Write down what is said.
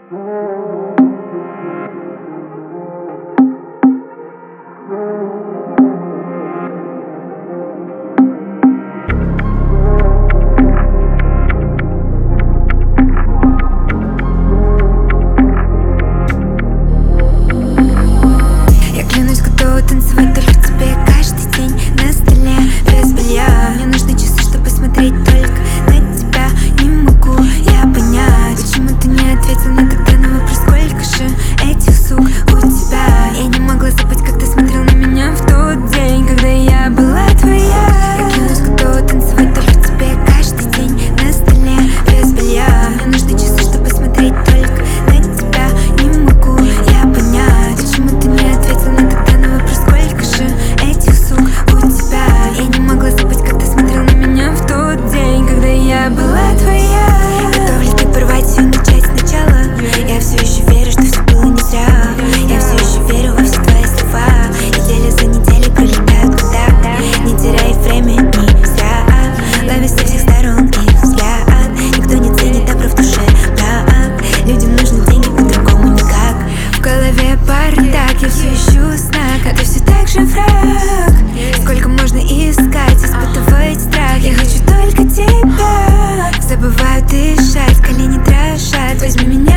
Танцевать только тебе каждый день на столе без белья. Мне нужны часы, чтобы смотреть только на тебя. Не могу я понять, почему ты не ответил никогда на вопрос, сколько же этих сук у тебя. Я не могла забыть, как ты смотрел на меня в тот день, когда я была твоя. Я клянусь, готова танцевать только тебе каждый день на столе без белья. Мне нужны часы, чтобы смотреть только на тебя. Не могу я понять, почему ты не ответил никогда на вопрос, сколько же этих сук у тебя. Я не могла забыть, как ты смотрел на меня в тот день, когда я была твоя. Готов ли ты порвать все и начать сначала? Я все еще верю, что все было не зря. Я все еще верю во все твои слова. Неделя за неделей пролетают года. Не теряй времени зря. Лови со всех сторон их взгляд. Никто не ценит добро в душе брак. Людям нужны деньги, по-другому никак. В голове бардак, я все ищу знак, а ты все так же враг. Сколько можно искать, испытывать страх? Я хочу только тебя. Забываю дышать, колени дрожат. Возьми меня